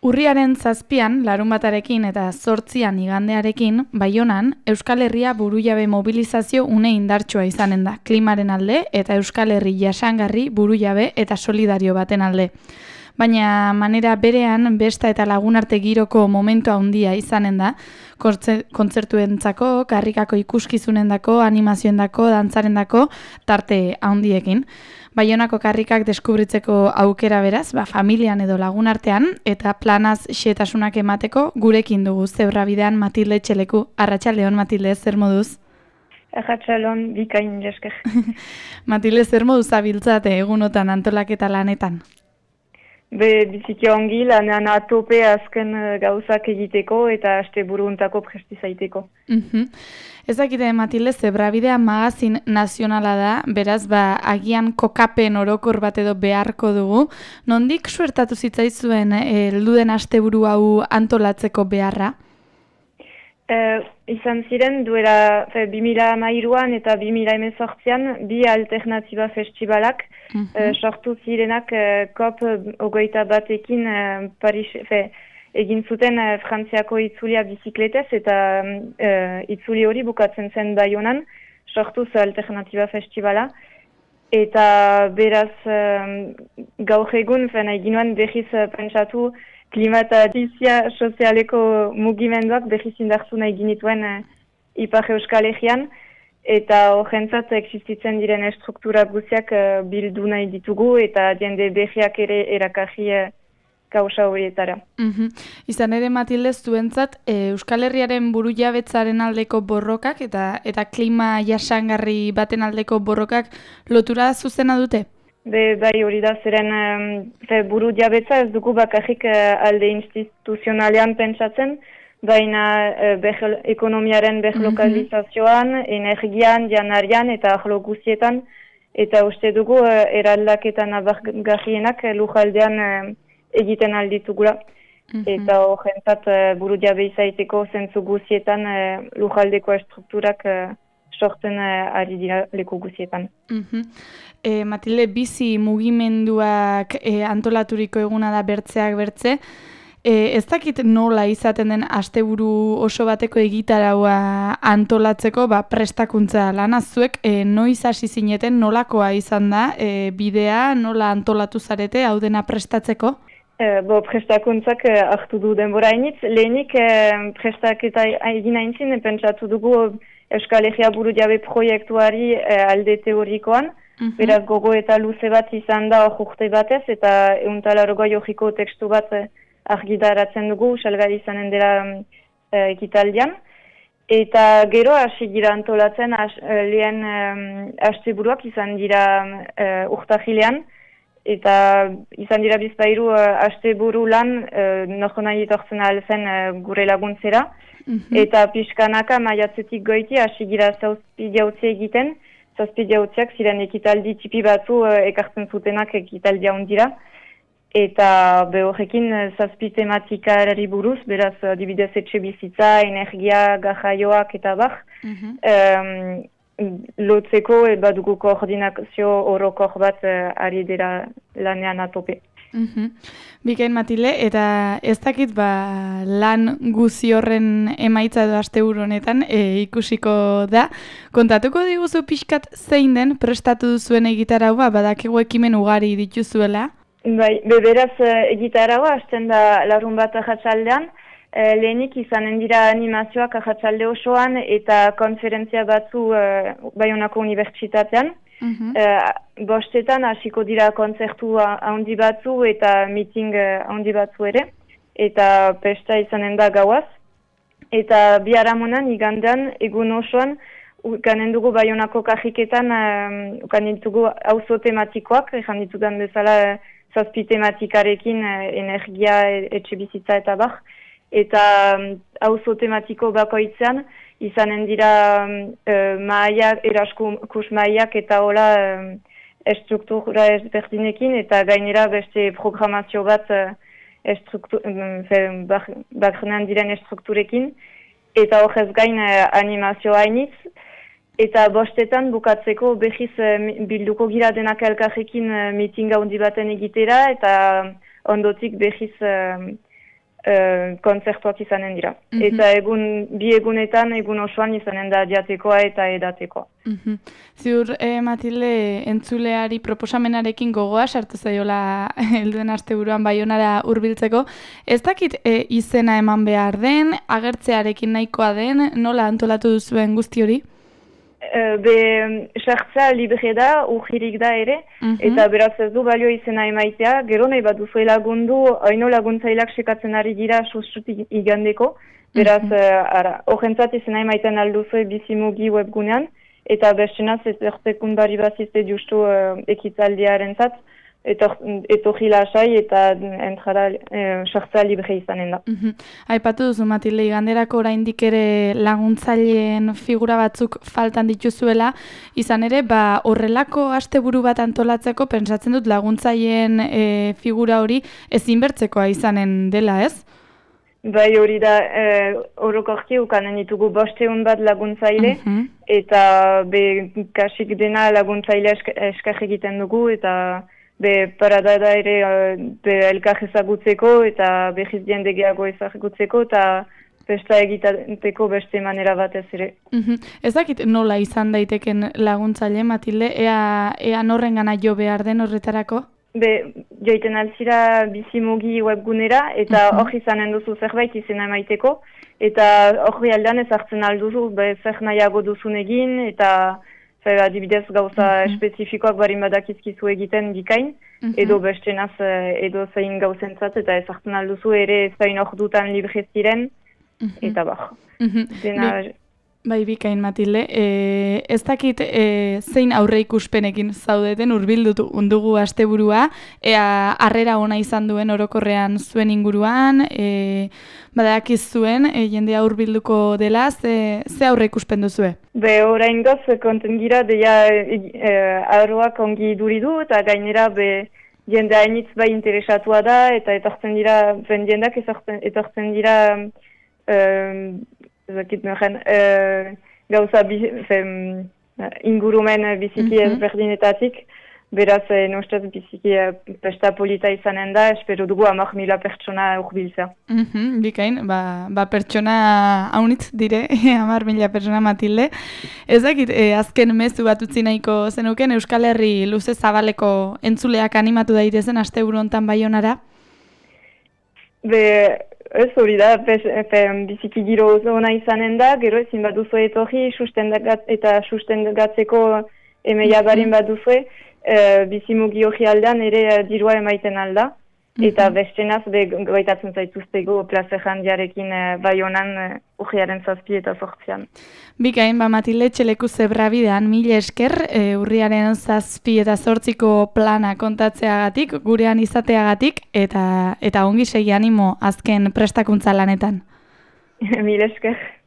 Urriaren 7an, larunbatarekin eta 8an igandearekin, Baionan, Euskal Herria burujabe mobilizazio une indartsua izanen da, klimaren alde eta Euskal Herri jasangarri burujabe eta solidario baten alde. Baina manera berean, besta eta lagunarte giroko momentu handia izanen da, kontzertuentzako, karrikako ikuskizunendako, animazioendako, dantzarendako, tarte handiekin. Baionako karrikak deskubritzeko aukera beraz, familian edo lagunartean, eta planaz xetasunak emateko gurekin dugu Zebrabidean Matilde Etxeleku. Arratsaldeon, Matilde, zer moduz? Arratsaldeon, bikain esker. Matilde, zer moduz abiltzate egunotan antolaketa lanetan? Biziki ongi, lanean atope azken gauzak egiteko eta asteburuntako presti zaiteko. Ezakite, Matilde, Zebrabidea magazin nazionala da, beraz, agian kokapen orokor bat edo beharko dugu. Nondik suertatu zitzaizuen helduden asteburu hau antolatzeko beharra? Izan ziren, duela 2013an eta 2018an bi alternatiba festivalak sortu zirenak COP21ekin egin zuten Frantziako itzulia bizikletez eta itzuli hori bukatzen zen Baionan, sortuz alternatiba festivala. Eta beraz gaur egun eginuan behiz pentsatu klima eta justizia sozialeko mugimenduak behiz indartu nahi ginituen Ipar Euskal Herrian, eta horrentzat existitzen diren estruktura guziak bildu nahi ditugu eta jende behiak ere erakarri kausa horietara. Izan ere, Matilde, zuentzat Euskal Herriaren burujabetzaren aldeko borrokak eta klima jasangarri baten aldeko borrokak lotura zuzena dute? Bai hori da, zeren burujabetza ez dugu bakarrik alde instituzionalean pentsatzen, baina ekonomiaren berlokalizazioan, energian, janarian eta arlo guzietan, eta uste dugu eraldaketan abargarrienak lujaldean egiten alditugula. Eta horrentzat burujabe izaiteko zentzu guzietan lujaldeko estrukturak sortzen ari dira leku guzietan. Matilde, bizi mugimenduak antolaturiko eguna da bertzeak bertze. Ez dakit nola izaten den asteburu oso bateko egitaraua antolatzeko prestakuntza lana zuek, noiz hasi zineten nolakoa izan da bidea, nola antolatu zarete hau dena prestatzeko? Prestakuntzak hartu du denbora hainitz. Lehenik prestaketa egin aintzin, pentsatu dugu Euskal Herria burujabe proiektuari alde teorikoan, beraz gogo eta luze bat izan da urte batez, eta 180 jorriko tekstu bat argitaratzen dugu, salgai izanen dela ekitaldian. Eta gero hasi gira antolatzen lehen asteburuak izan dira urtahilean, eta izan dira bizpairu asteburu lan noko nahi etortzen alzen gure laguntzera. Eta pixkanaka maiatzetik goiti hasi gira zazpi jautze egiten, zazpi jautzeak ziren ekitaldi tipi batzu ekartzen zutenak ekitaldia hundira. Eta horrekin zazpi tematikari buruz, beraz adibidez etxe bizitza, energia, garraioak eta bar, lotzeko badugu koordinazio orokor bat ari dira lanean atope. Bikain, Matilde, eta ez dakit lan guzi horren emaitza edo asteburu honetan ikusiko da. Kontatuko diguzu pixkat zein den prestatu duzuen egitaraua, badakigu ekimen ugari dituzuela? Bai, beraz egitaraua hasten da larunbat arratsaldean, lehenik izanen dira animazioak arratsalde osoan eta konferentzia batzu Baionako Unibertsitatean. Bostetan hasiko dira kontzertu handi batzu eta meeting handi batzu ere, eta pesta izanen da gauaz. Eta biharamunan igandean egun osoan ukanen dugu Baionako karriketan ukanen ditugu auzo tematikoak, ejan ditudan bezala zazpi tematikarekin energia, etxe bizitza eta bar. Eta auzo tematiko bakoitzean izanen dira mahaiak, eraskus mahaiak eta hola estruktura ezberdinekin eta gainera beste programazio bat bakrenean diren estrukturekin eta horrez gain animazio hainitz. Eta bostetan bukatzeko behiz bilduko gira denak elkarrekin mitinga handi baten egitera eta ondotik behiz kontzertuak izanen dira. Eta bi egunetan, egun osoan izanen da jatekoa eta edatekoa. Ziur, Matilde, entzuleari proposamenarekin gogoa sartu zaiola helduen asteburuan Baionara hurbiltzeko. Ez dakit izena eman behar den, agertzearekin nahikoa den, nola antolatu duzuen guzti hori? Sartzea libre da, urgirik da ere, eta beraz ez du balio izena emaitea, gero nahi bat duzu lagundu, haino laguntzailak sekatzen ari gira sustutik igandeko, beraz horrentzat izena emaiten alduzu Bizimugi webgunean, eta bestenaz ez ertekundari bazizte justu ekitzaldiaren zat, etorri lasai eta entrada sartzea libre izanen da. Aipatu duzu, Matilde, iganderako oraindik ere laguntzaileen figura batzuk faltan dituzuela, izan ere, horrelako asteburu bat antolatzeko pentsatzen dut laguntzaileen figura hori ezinbertzekoa izanen dela, ez? Bai, hori da, orokorki ukanen ditugu 500 bat laguntzaile, eta kasik dena laguntzaile eskar egiten dugu, eta parada da ere elkar ezagutzeko eta behiz jende gehiago ezagutzeko eta festa egiteko beste manera batez ere. Ez dakit nola izan daiteken laguntzaile, Matilde, ea norrengana jo behar den horretarako? Joiten altzira Bizimugi webgunera eta hor izanen duzu zerbait izena emaiteko eta hori aldean ezartzen alduzu zer nahiago duzun egin eta adibidez gauza espezifikoak barin badakizkizu egiten bikain, edo bestenaz edo zein gauzentzat eta ezartzen alduzu ere zein ordutan libre ziren, eta Bai, bikain, Matilde. Ez dakit zein aurre ikuspenekin zaudeten hurbildu dugu asteburua, ea harrera ona izan duen orokorrean zuen inguruan, badakiz zuen, jendea hurbilduko dela, ze aurre ikuspen duzue? Orain goz, konten gira, deia arroak ongi duridu, eta gainera jendea hainitz bai interesatua da, eta etortzen dira, jendeak etortzen dira, gauza ingurumen biziki ezberdinetatik, beraz nostaz biziki pesta polita izanen da, espero dugu 10.000 pertsona urbiltzea. Bikain, pertsona haunitz dire, 10.000 pertsona, Matilde. Ez dakit, azken mezu bat utzi nahiko zenuken, Euskal Herri luze zabaleko entzuleak animatu daitezen asteburu hontan Baionara? Ez hori da, biziki giro ona izanen da, gero ezin bat duzu etorri, eta sustengatzeko emeia barin bat duzu, Bizimugi hori aldean ere dirua emaiten alda, eta bestenaz goitatzen zaituztego plaza jandiarekin Baionan urriaren 7 eta 8. Bikain, Matilde, Txeleku Zebrabidean 1000 esker, urriaren 7 eta 8 plana kontatzeagatik, gurean izateagatik, eta ongi segi animo azken prestakuntza lanetan. 1000 esker.